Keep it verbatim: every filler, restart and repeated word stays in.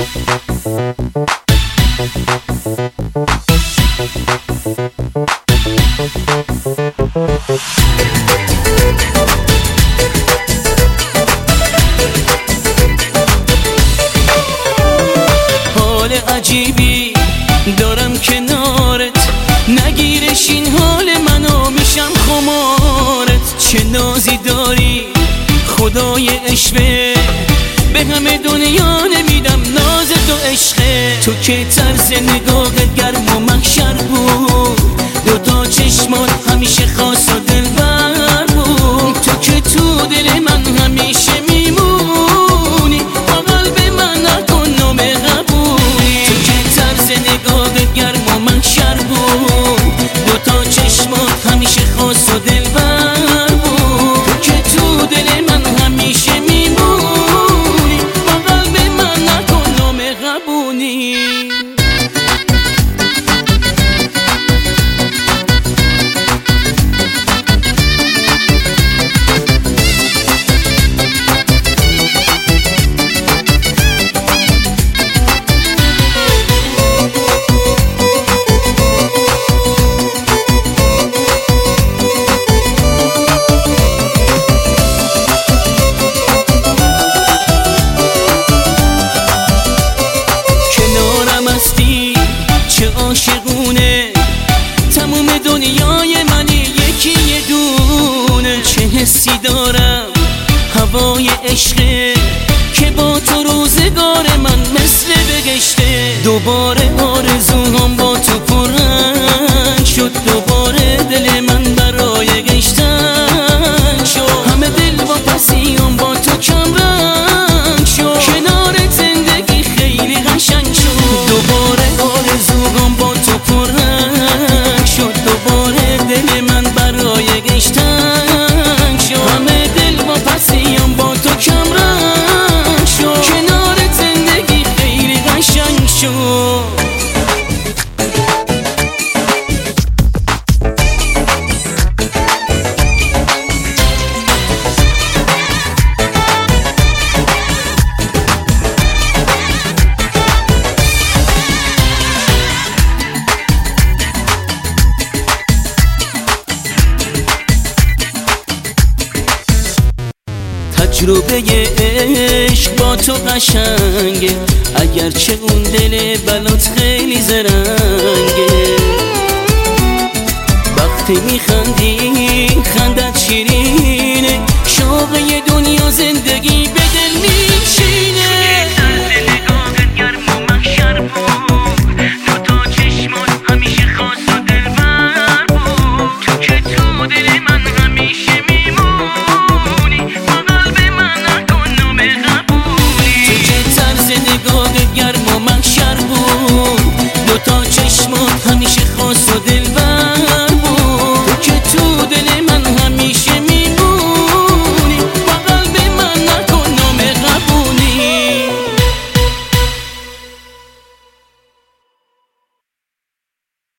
حال عجیبی دارم کنارت، نگیرش این حال منو میشم خمارت. چه نازی داری خدای عشقه، به همه دنیا نمیدم ناز تو عشقه. تو که طرز نگاهت گرم و محشر بود، دوتا چشمات همیشه خاص و دلبر بود. تو که تو دل من همیشه میمونی، با قلب من نکن نام قبولی. تو که طرز نگاهت گرم و محشر بود، دوتا چشمات همیشه خاص و دلبر بود. تو که تو دل من همیشه میمونی، با قلب من نکن نام قبولی. چه عاشقونه تموم دنیای منی یکی یه دونه. چه حسی دارم هوای عشقه، که با تو روزگار من مثل بگشته. دوباره آرزوهام با تو پررنگ شد، دوباره دل من برای گشتن شد. همه دل و پسیام با تو کمرنگ شد، کنار زندگی خیلی قشنگ شد. دوباره آرزوهام با تو پررنگ شد، دوباره دل من برای گشتن شد. همه دل و پسیام با تو کمرنگ شد، کنار زندگی خیلی قشنگ شد. تجربه عشق با تو قشنگه، اگرچه اون دل بلات خیلی زرنگه. وقتی میخندی خندت شیرینه، شوق یه دنیا زندگی به دل میشینه.